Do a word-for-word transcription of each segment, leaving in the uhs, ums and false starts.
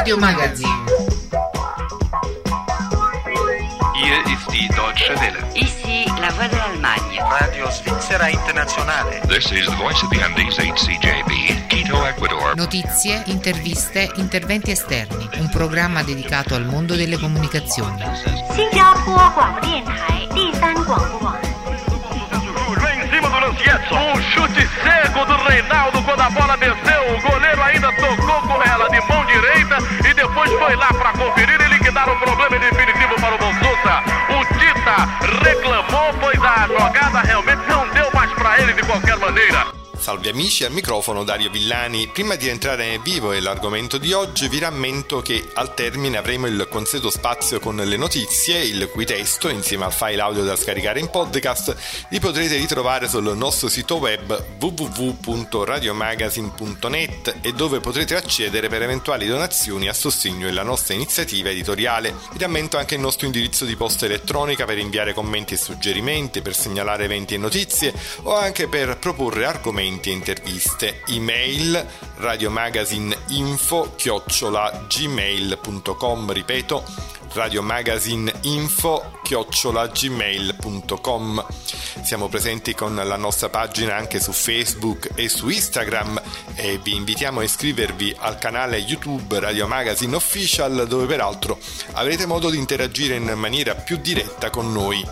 Radio Magazine. Hier ist die Deutsche Welle. Ici la voix de l'Allemagne. Radio Svizzera Internazionale. This is the voice of the Andes H C J B, Quito, Ecuador. Notizie, interviste, interventi esterni. Un programma dedicato al mondo delle comunicazioni. 新加坡广播电台第三广播网。 Vem em cima do Lancietto. Um chute cego do Reinaldo quando a bola desceu. O goleiro ainda tocou com ela de mão direita e depois foi lá para conferir e liquidar o problema definitivo para o Bolsonaro. O Tita reclamou, pois a jogada realmente não deu mais para ele de qualquer maneira. Salve amici, al microfono Dario Villani. Prima di entrare nel vivo e l'argomento di oggi vi rammento che al termine avremo il consueto spazio con le notizie, il cui testo, insieme al file audio da scaricare in podcast, li potrete ritrovare sul nostro sito web w w w punto radiomagazine punto net e dove potrete accedere per eventuali donazioni a sostegno della nostra iniziativa editoriale. Vi rammento anche il nostro indirizzo di posta elettronica per inviare commenti e suggerimenti, per segnalare eventi e notizie o anche per proporre argomenti e interviste. Email radiomagazineinfo chiocciola gmail punto com, ripeto radiomagazineinfo chiocciola gmail punto com. Siamo presenti con la nostra pagina anche su Facebook e su Instagram e vi invitiamo a iscrivervi al canale YouTube Radio Magazine Official, dove peraltro avrete modo di interagire in maniera più diretta con noi.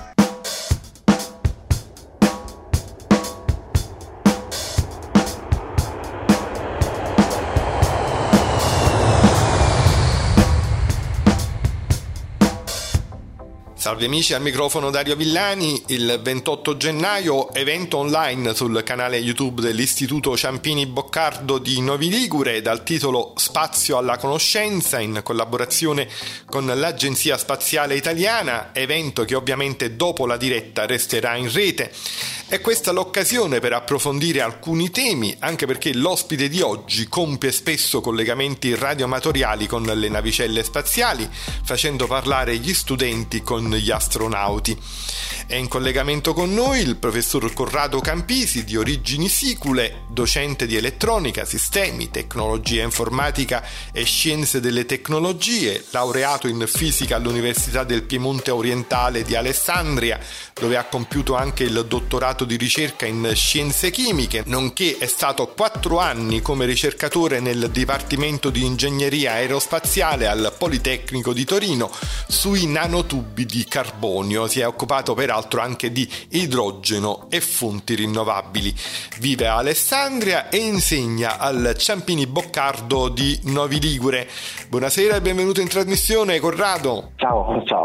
Salve amici, al microfono Dario Villani. Il ventotto gennaio evento online sul canale YouTube dell'Istituto Ciampini Boccardo di Novi Ligure dal titolo Spazio alla conoscenza, in collaborazione con l'Agenzia Spaziale Italiana, evento che ovviamente dopo la diretta resterà in rete. È questa l'occasione per approfondire alcuni temi, anche perché l'ospite di oggi compie spesso collegamenti radioamatoriali con le navicelle spaziali, facendo parlare gli studenti con gli astronauti. È in collegamento con noi il professor Corrado Campisi, di origini sicule, docente di elettronica, sistemi, tecnologia informatica e scienze delle tecnologie, laureato in fisica all'Università del Piemonte Orientale di Alessandria, dove ha compiuto anche il dottorato di ricerca in scienze chimiche, nonché è stato quattro anni come ricercatore nel Dipartimento di Ingegneria Aerospaziale al Politecnico di Torino sui nanotubi di carbonio. Si è occupato peraltro anche di idrogeno e fonti rinnovabili. Vive a Alessandria e insegna al Ciampini Boccardo di Novi Ligure. Buonasera e benvenuto in trasmissione, Corrado. Ciao, ciao,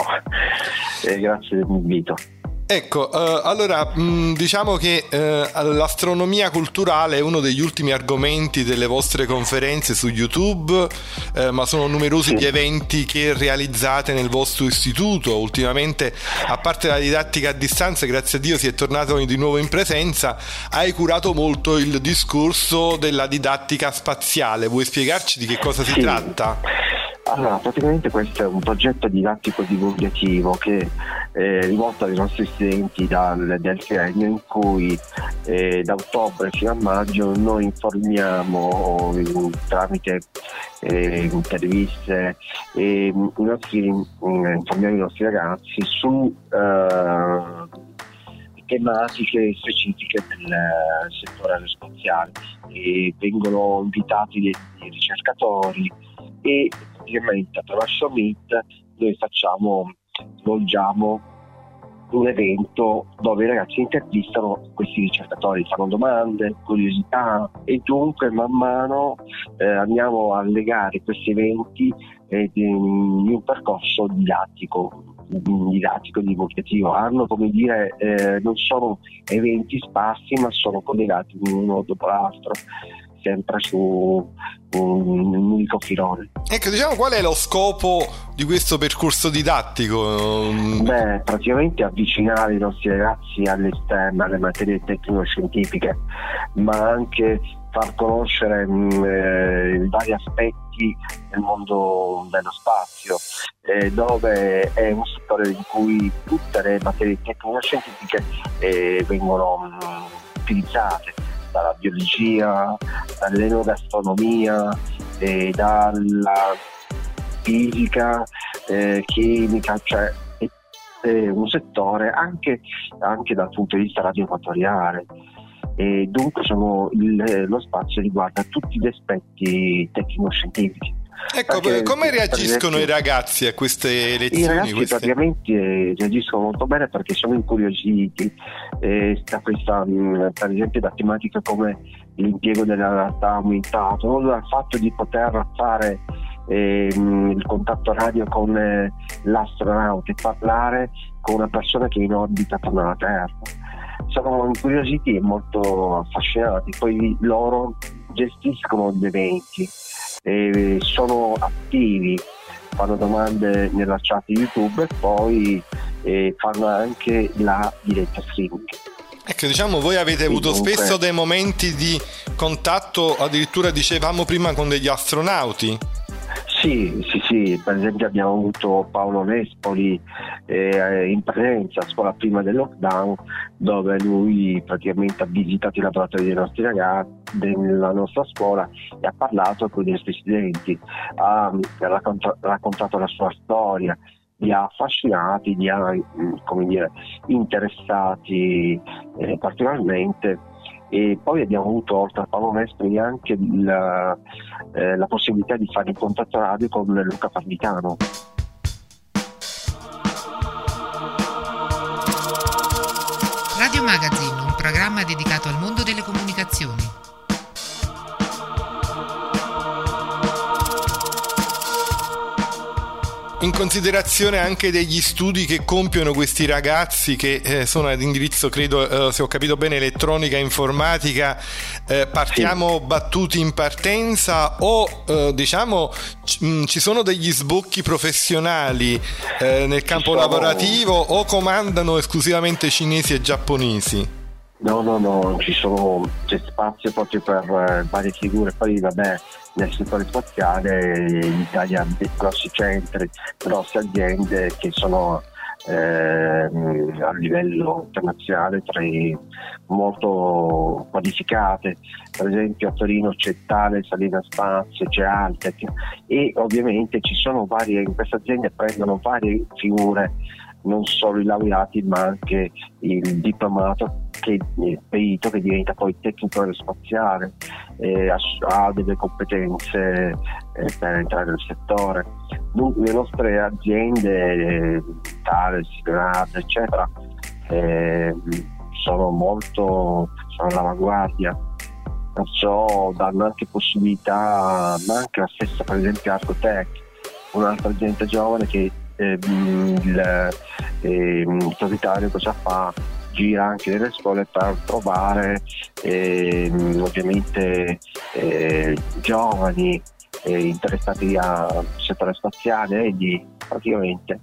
e grazie dell'invito. Ecco, uh, allora mh, diciamo che uh, l'astronomia culturale è uno degli ultimi argomenti delle vostre conferenze su YouTube, uh, ma sono numerosi gli eventi che realizzate nel vostro istituto. Ultimamente, a parte la didattica a distanza, grazie a Dio si è tornato di nuovo in presenza, hai curato molto il discorso della didattica spaziale. Vuoi spiegarci di che cosa si sì. tratta? Allora, praticamente questo è un progetto didattico divulgativo che è rivolto ai nostri studenti dal, del triennio, in cui eh, da ottobre fino a maggio noi informiamo eh, tramite eh, interviste e i nostri, eh, informiamo i nostri ragazzi su eh, tematiche specifiche del settore aerospaziale, e vengono invitati dei, dei ricercatori e praticamente attraverso Meet noi facciamo, svolgiamo un evento dove i ragazzi intervistano questi ricercatori, fanno domande, curiosità, e dunque man mano eh, andiamo a legare questi eventi eh, in un percorso didattico didattico divulgativo. Hanno, come dire, eh, non sono eventi sparsi, ma sono collegati uno dopo l'altro, sempre su un, un unico filone. Ecco, diciamo, qual è lo scopo di questo percorso didattico? Beh, praticamente avvicinare i nostri ragazzi all'esterno, alle materie tecnico-scientifiche, ma anche far conoscere mh, eh, i vari aspetti del mondo dello spazio, eh, dove è un settore in cui tutte le materie tecnico-scientifiche eh, vengono mh, utilizzate, dalla biologia, dall'enogastronomia, eh, dalla fisica, eh, chimica, cioè è, è un settore anche, anche dal punto di vista radioamatoriale. E dunque sono il, lo spazio riguarda tutti gli aspetti tecnico-scientifici. Ecco, perché, come reagiscono esempio, i ragazzi a queste lezioni? I ragazzi queste... praticamente reagiscono molto bene perché sono incuriositi eh, da questa, mh, per esempio, da tematiche come l'impiego della realtà aumentata, o dal fatto di poter fare eh, il contatto radio con eh, l'astronauta e parlare con una persona che è in orbita attorno alla Terra. Sono incuriositi e molto affascinati, poi loro gestiscono gli eventi, e sono attivi, fanno domande nella chat YouTube e poi eh, fanno anche la diretta streaming. Ecco, diciamo, voi avete avuto Dunque, spesso dei momenti di contatto, addirittura dicevamo prima, con degli astronauti? Sì, sì, sì, per esempio abbiamo avuto Paolo Nespoli eh, in presenza a scuola prima del lockdown, dove lui praticamente ha visitato i laboratori dei nostri ragazzi, della nostra scuola, e ha parlato con i nostri studenti, ha raccontato, raccontato la sua storia, li ha affascinati, li ha, come dire, interessati eh, particolarmente. E poi abbiamo avuto, oltre a Paolo Nespoli, anche la, eh, la possibilità di fare il contatto radio con Luca Parmitano. Radio Magazine, un programma dedicato al mondo delle comunicazioni. In considerazione anche degli studi che compiono questi ragazzi che eh, sono ad indirizzo, credo, eh, se ho capito bene, elettronica e informatica, eh, partiamo sì. battuti in partenza o eh, diciamo c- mh, ci sono degli sbocchi professionali eh, nel campo sono... lavorativo, o comandano esclusivamente cinesi e giapponesi? No, no, no, ci sono, c'è spazio proprio per eh, varie figure. Poi vabbè, nel settore spaziale in Italia dei grossi centri, grosse aziende che sono eh, a livello internazionale tra i molto qualificate. Per esempio a Torino c'è Thales, Salina Spazio, c'è Altec, e ovviamente ci sono varie, in queste aziende prendono varie figure, non solo i laureati ma anche il diplomato che è perito, che diventa poi tecnico aerospaziale, eh, ha delle competenze eh, per entrare nel settore. Dunque, le nostre aziende, eh, Thales, Leonardo, eccetera, eh, sono molto sono all'avanguardia, perciò danno anche possibilità, ma anche la stessa, per esempio Arcotech, un'altra azienda giovane che Eh, il, eh, il proprietario cosa fa? Gira anche nelle scuole per trovare eh, ovviamente eh, giovani eh, interessati al settore spaziale, e di praticamente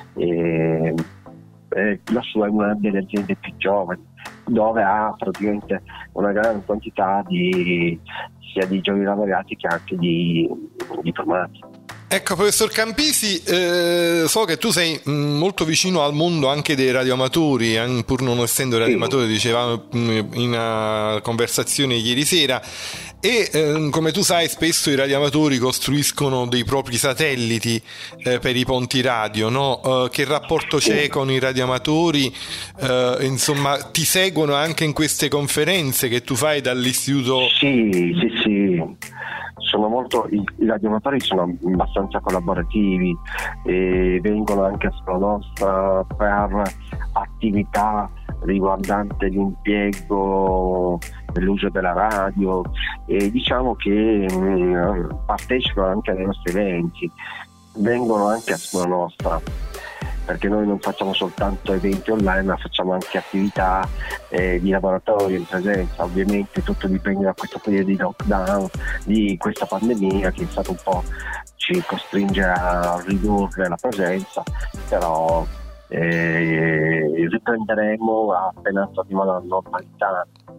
eh, eh, la sua è una delle aziende più giovani, dove ha praticamente una gran quantità di sia di giovani laureati che anche di diplomati. Ecco, professor Campisi, eh, so che tu sei mh, molto vicino al mondo anche dei radioamatori, eh, pur non essendo radioamatore, dicevamo mh, in una conversazione ieri sera, e eh, come tu sai spesso i radioamatori costruiscono dei propri satelliti eh, per i ponti radio, no? Eh, che rapporto c'è con i radioamatori? Eh, insomma, ti seguono anche in queste conferenze che tu fai dall'istituto? Sì, sì, sì. Sono molto, i, i radioamatori sono abbastanza collaborativi e vengono anche a scuola nostra per attività riguardante l'impiego dell'uso della radio, e diciamo che mh, partecipano anche ai nostri eventi, vengono anche a scuola nostra, perché noi non facciamo soltanto eventi online, ma facciamo anche attività eh, di laboratorio in presenza. Ovviamente tutto dipende da questo periodo di lockdown, di questa pandemia che è stato un po' ci costringe a ridurre la presenza, però eh, riprenderemo appena torniamo alla normalità.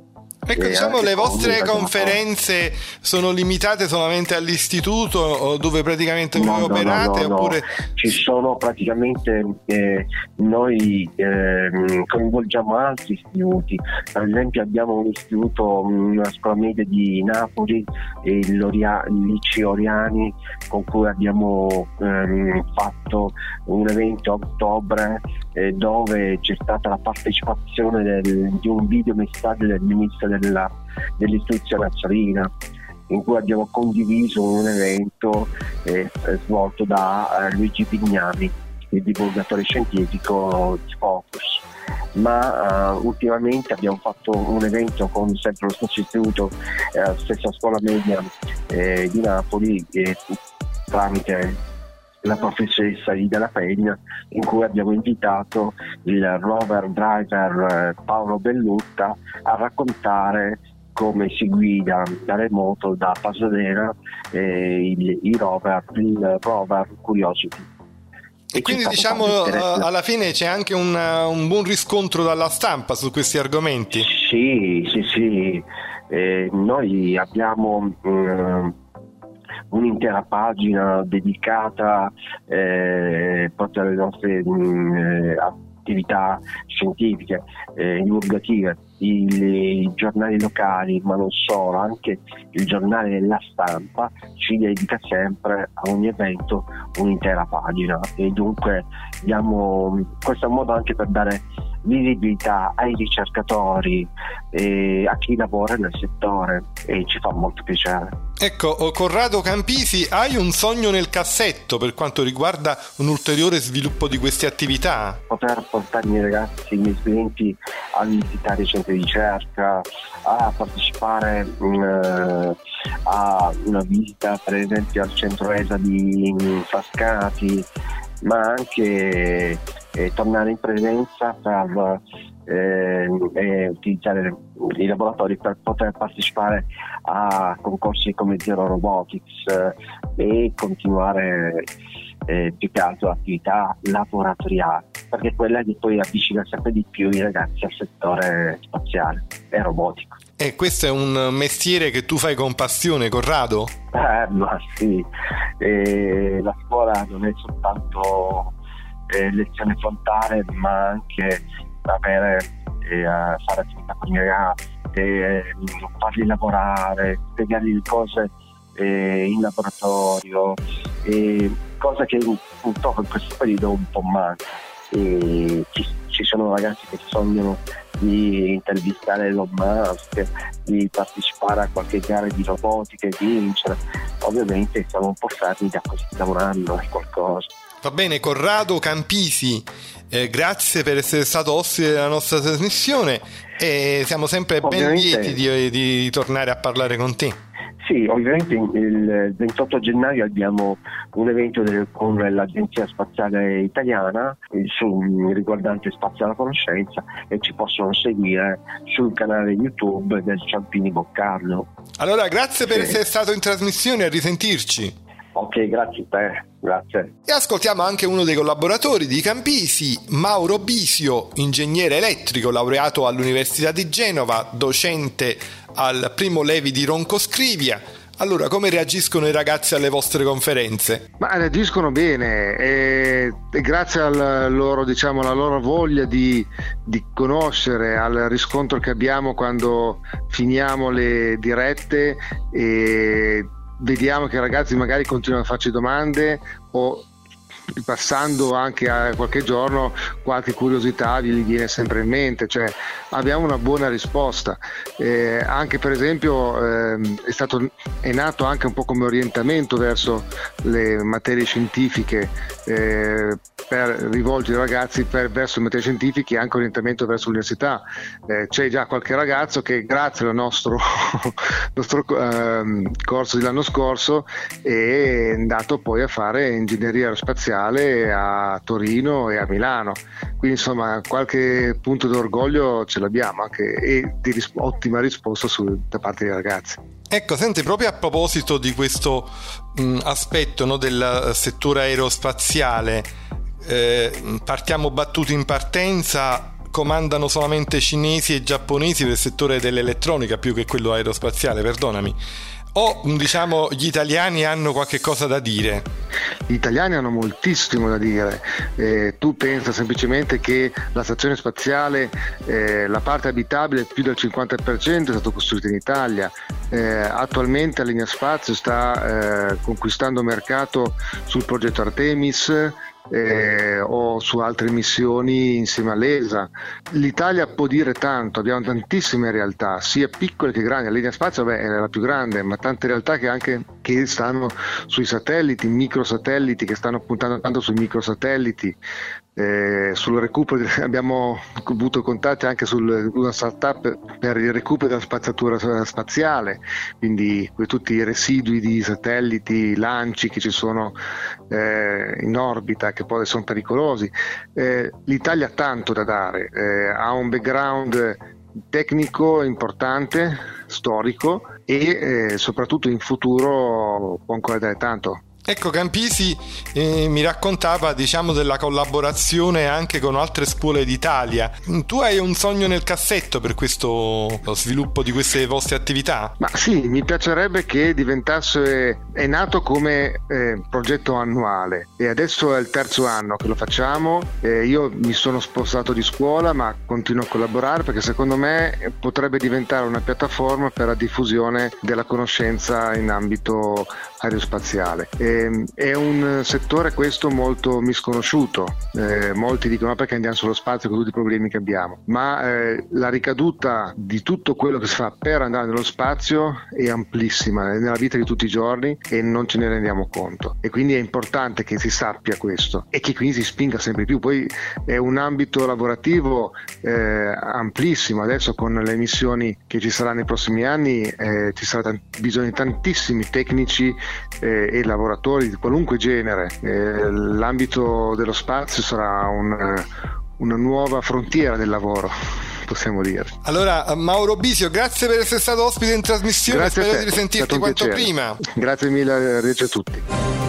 Ecco, diciamo le vostre conferenze sono limitate solamente all'istituto dove praticamente voi no, operate no, no, oppure... No. Ci sono praticamente, eh, noi eh, coinvolgiamo altri istituti, per esempio abbiamo un istituto, una scuola media di Napoli, il, Loria, il Liceo Oriani, con cui abbiamo ehm, fatto un evento a ottobre eh, dove c'è stata la partecipazione del, di un video messaggio del ministro della, dell'istruzione Azzolina, in cui abbiamo condiviso un evento eh, svolto da eh, Luigi Bignami, il divulgatore scientifico di Focus. Ma uh, ultimamente abbiamo fatto un evento con sempre lo stesso istituto, eh, la stessa scuola media eh, di Napoli, eh, tramite la professoressa Ida La Pegna, in cui abbiamo invitato il rover driver eh, Paolo Bellutta a raccontare come si guida da remoto da Pasadena eh, il, il rover, il rover Curiosity. E quindi diciamo alla fine c'è anche una, un buon riscontro dalla stampa su questi argomenti. Sì, sì, sì. Eh, noi abbiamo um, un'intera pagina dedicata eh, proprio alle nostre um, attività scientifiche, eh, divulgative. I, I giornali locali, ma non solo, anche il giornale della Stampa ci dedica sempre a ogni evento un'intera pagina, e dunque diamo, questo è un modo anche per dare visibilità ai ricercatori e a chi lavora nel settore, e ci fa molto piacere. Ecco, Corrado Campisi, hai un sogno nel cassetto per quanto riguarda un ulteriore sviluppo di queste attività? Poter portare i miei ragazzi, i miei studenti a visitare i centri di ricerca, a partecipare mh, a una visita per esempio al centro E S A di Frascati, ma anche eh, tornare in presenza per eh, eh, utilizzare i laboratori per poter partecipare a concorsi come Zero Robotics eh, e continuare eh, più che altro l'attività laboratoriale, perché quella che poi avvicina sempre di più i ragazzi al settore spaziale e robotico. E questo è un mestiere che tu fai con passione, Corrado? Eh, ma sì, eh, la scuola non è soltanto eh, lezione frontale, ma anche avere eh, fare attività con i ragazzi, eh, farli lavorare, spiegargli le cose eh, in laboratorio, eh, cosa che purtroppo in questo periodo un po' manca. E ci, ci sono ragazzi che sognano di intervistare Elon Musk, di partecipare a qualche gara di robotica e vincere. Ovviamente siamo un po' fermi da così lavorando a qualcosa. Va bene, Corrado Campisi, eh, grazie per essere stato ospite della nostra trasmissione e siamo sempre ben lieti di, di tornare a parlare con te. Sì, ovviamente il ventotto gennaio abbiamo un evento del, con l'Agenzia Spaziale Italiana su, riguardante Spazio alla Conoscenza, e ci possono seguire sul canale YouTube del Ciampini Boccardo. Allora, grazie per sì. essere stato in trasmissione, a risentirci. Ok, grazie a te, grazie. E ascoltiamo anche uno dei collaboratori di Campisi, Mauro Bisio, ingegnere elettrico, laureato all'Università di Genova, docente al Primo Levi di Ronco Scrivia. Allora, come reagiscono i ragazzi alle vostre conferenze? Ma reagiscono bene, e, e grazie alla loro, diciamo, alla loro voglia di, di conoscere, al riscontro che abbiamo quando finiamo le dirette e vediamo che i ragazzi magari continuano a farci domande, o passando anche a qualche giorno qualche curiosità gli viene sempre in mente, cioè abbiamo una buona risposta. Eh, anche per esempio eh, è stato è nato anche un po' come orientamento verso le materie scientifiche, eh, per rivolgere i ragazzi per, verso le materie scientifiche, e anche orientamento verso l'università. Eh, c'è già qualche ragazzo che grazie al nostro, nostro eh, corso dell'anno scorso è andato poi a fare ingegneria aerospaziale a Torino e a Milano, quindi insomma qualche punto d'orgoglio ce l'abbiamo anche, e di ris- ottima risposta su, da parte dei ragazzi. Ecco, senti, proprio a proposito di questo mh, aspetto, no, del settore aerospaziale, eh, partiamo battuti in partenza. comandano solamente cinesi e giapponesi per il settore dell'elettronica più che quello aerospaziale, perdonami. O diciamo gli italiani hanno qualche cosa da dire? Gli italiani hanno moltissimo da dire. Eh, tu pensa semplicemente che la stazione spaziale, eh, la parte abitabile più del cinquanta per cento è stata costruita in Italia. Eh, attualmente la linea spazio sta eh, conquistando mercato sul progetto Artemis, Eh, o su altre missioni insieme all'E S A. L'Italia può dire tanto, abbiamo tantissime realtà sia piccole che grandi. La linea spazio beh, è la più grande, ma tante realtà che anche che stanno sui satelliti, microsatelliti, che stanno puntando tanto sui microsatelliti. Eh, sul recupero abbiamo avuto contatti anche su una startup per il recupero della spazzatura spaziale, quindi tutti i residui di satelliti, lanci che ci sono eh, in orbita, che poi sono pericolosi. Eh, L'Italia ha tanto da dare, eh, ha un background tecnico importante, storico, e eh, soprattutto in futuro può ancora dare tanto. Ecco, Campisi eh, mi raccontava diciamo della collaborazione anche con altre scuole d'Italia. Tu hai un sogno nel cassetto per questo lo sviluppo di queste vostre attività? Ma sì, mi piacerebbe che diventasse, è nato come eh, progetto annuale e adesso è il terzo anno che lo facciamo. Eh, io mi sono spostato di scuola ma continuo a collaborare perché secondo me potrebbe diventare una piattaforma per la diffusione della conoscenza in ambito aerospaziale. Eh, è un settore questo molto misconosciuto, eh, molti dicono perché andiamo sullo spazio con tutti i problemi che abbiamo, ma eh, la ricaduta di tutto quello che si fa per andare nello spazio è amplissima nella vita di tutti i giorni e non ce ne rendiamo conto, e quindi è importante che si sappia questo e che quindi si spinga sempre più. Poi è un ambito lavorativo eh, amplissimo. Adesso con le missioni che ci saranno nei prossimi anni eh, ci sarà t- bisogno di tantissimi tecnici eh, e lavoratori di qualunque genere. Eh, l'ambito dello spazio sarà un, una nuova frontiera del lavoro, possiamo dire. Allora, Mauro Bisio, grazie per essere stato ospite in trasmissione. Grazie, spero di risentirti quanto piacere. prima. Grazie mille, arrivederci a tutti.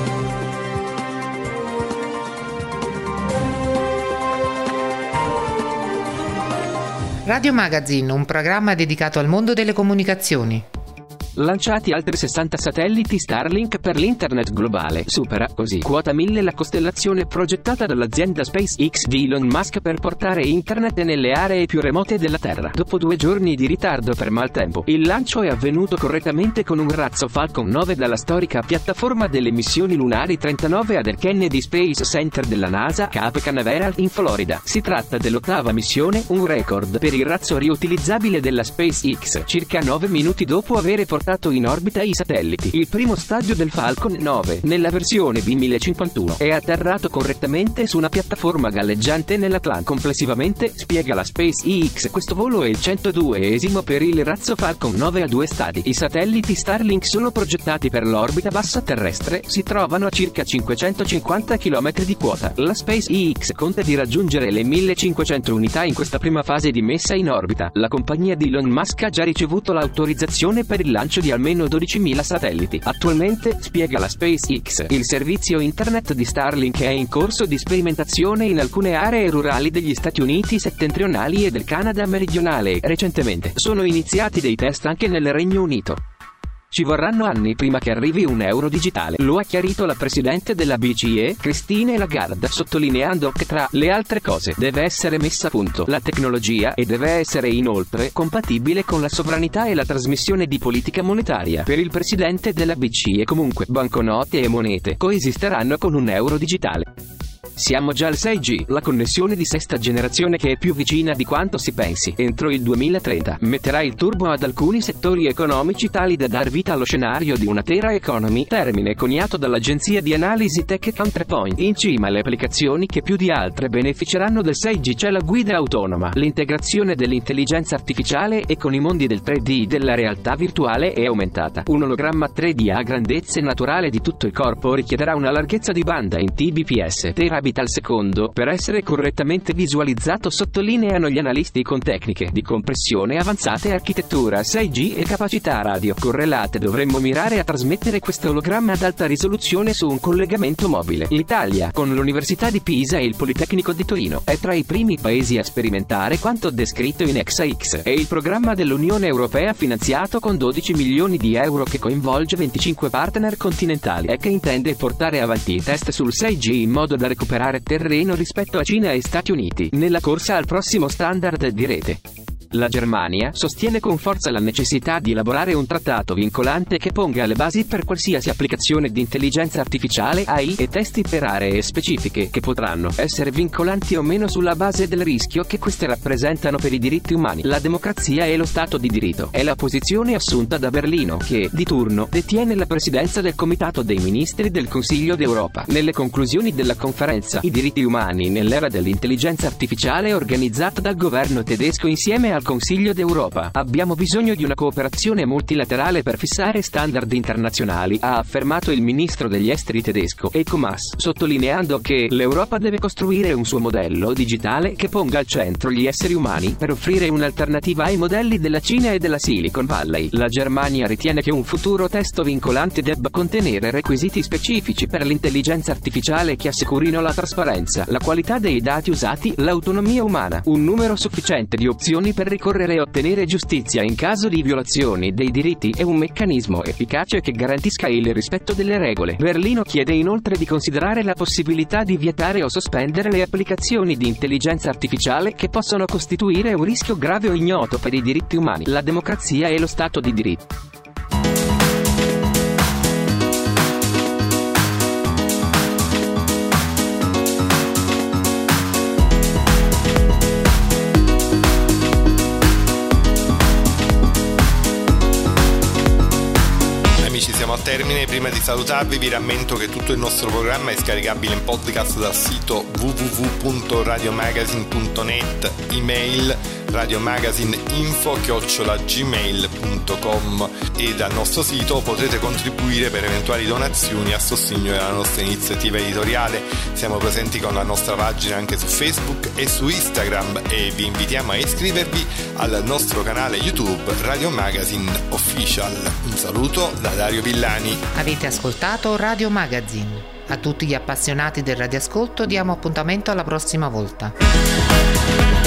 Radio Magazine, un programma dedicato al mondo delle comunicazioni. Lanciati altri sessanta satelliti Starlink per l'internet globale. Supera così quota mille la costellazione progettata dall'azienda SpaceX di Elon Musk per portare internet nelle aree più remote della Terra. Dopo due giorni di ritardo per maltempo, il lancio è avvenuto correttamente con un razzo Falcon nove dalla storica piattaforma delle missioni lunari trentanove ad al Kennedy Space Center della NASA, Cape Canaveral in Florida. Si tratta dell'ottava missione, un record per il razzo riutilizzabile della SpaceX, circa nove minuti dopo aver portato in orbita i satelliti. Il primo stadio del Falcon nove, nella versione V mille cinquantuno, è atterrato correttamente su una piattaforma galleggiante nell'Atlantico. Complessivamente, spiega la SpaceX, questo volo è il centoduesimo per il razzo Falcon nove a due stadi. I satelliti Starlink sono progettati per l'orbita bassa terrestre, si trovano a circa cinquecentocinquanta chilometri di quota. La SpaceX conta di raggiungere le millecinquecento unità in questa prima fase di messa in orbita. La compagnia di Elon Musk ha già ricevuto l'autorizzazione per il lancio di almeno dodicimila satelliti. Attualmente, spiega la SpaceX, il servizio internet di Starlink è in corso di sperimentazione in alcune aree rurali degli Stati Uniti settentrionali e del Canada meridionale. Recentemente sono iniziati dei test anche nel Regno Unito. Ci vorranno anni prima che arrivi un euro digitale, lo ha chiarito la presidente della B C E, Christine Lagarde, sottolineando che tra le altre cose deve essere messa a punto la tecnologia e deve essere inoltre compatibile con la sovranità e la trasmissione di politica monetaria. Per il presidente della B C E comunque banconote e monete coesisteranno con un euro digitale. Siamo già al sei G, la connessione di sesta generazione che è più vicina di quanto si pensi. Entro il duemilatrenta metterà il turbo ad alcuni settori economici tali da dar vita allo scenario di una Terra Economy, termine coniato dall'agenzia di analisi Tech Counterpoint. In cima alle applicazioni che più di altre beneficeranno del sei G c'è la guida autonoma, l'integrazione dell'intelligenza artificiale e con i mondi del tre D della realtà virtuale è aumentata. Un ologramma tre D a grandezza naturale di tutto il corpo richiederà una larghezza di banda in T B P S terabit megabit al secondo per essere correttamente visualizzato, sottolineano gli analisti, con tecniche di compressione avanzate, architettura sei G e capacità radio correlate. Dovremmo mirare a trasmettere questo ologramma ad alta risoluzione su un collegamento mobile. L'Italia, con l'Università di Pisa e il Politecnico di Torino, è tra i primi paesi a sperimentare quanto descritto in ExaX, e il programma dell'Unione Europea finanziato con dodici milioni di euro che coinvolge venticinque partner continentali e che intende portare avanti i test sul sei G in modo da recuperare terreno rispetto a Cina e Stati Uniti nella corsa al prossimo standard di rete. La Germania sostiene con forza la necessità di elaborare un trattato vincolante che ponga le basi per qualsiasi applicazione di intelligenza artificiale A I e testi per aree specifiche che potranno essere vincolanti o meno sulla base del rischio che queste rappresentano per i diritti umani, la democrazia e lo Stato di diritto. È la posizione assunta da Berlino, che di turno detiene la presidenza del Comitato dei Ministri del Consiglio d'Europa. Nelle conclusioni della conferenza I diritti umani nell'era dell'intelligenza artificiale, organizzata dal governo tedesco insieme a al Consiglio d'Europa, abbiamo bisogno di una cooperazione multilaterale per fissare standard internazionali, ha affermato il ministro degli esteri tedesco Heiko Maas, sottolineando che l'Europa deve costruire un suo modello digitale che ponga al centro gli esseri umani per offrire un'alternativa ai modelli della Cina e della Silicon Valley. La Germania ritiene che un futuro testo vincolante debba contenere requisiti specifici per l'intelligenza artificiale che assicurino la trasparenza, la qualità dei dati usati, l'autonomia umana, un numero sufficiente di opzioni per ricorrere e ottenere giustizia in caso di violazioni dei diritti e un meccanismo efficace che garantisca il rispetto delle regole. Berlino chiede inoltre di considerare la possibilità di vietare o sospendere le applicazioni di intelligenza artificiale che possono costituire un rischio grave o ignoto per i diritti umani, la democrazia e lo Stato di diritto. Siamo al termine. Prima di salutarvi vi rammento che tutto il nostro programma è scaricabile in podcast dal sito w w w punto radiomagazine punto net, email radiomagazineinfo chiocciola gmail punto com, e dal nostro sito potrete contribuire per eventuali donazioni a sostegno della nostra iniziativa editoriale. Siamo presenti con la nostra pagina anche su Facebook e su Instagram e vi invitiamo a iscrivervi al nostro canale YouTube Radio Magazine Official. Un saluto da Dario Villani. Avete ascoltato Radio Magazine. A tutti gli appassionati del radioascolto diamo appuntamento alla prossima volta.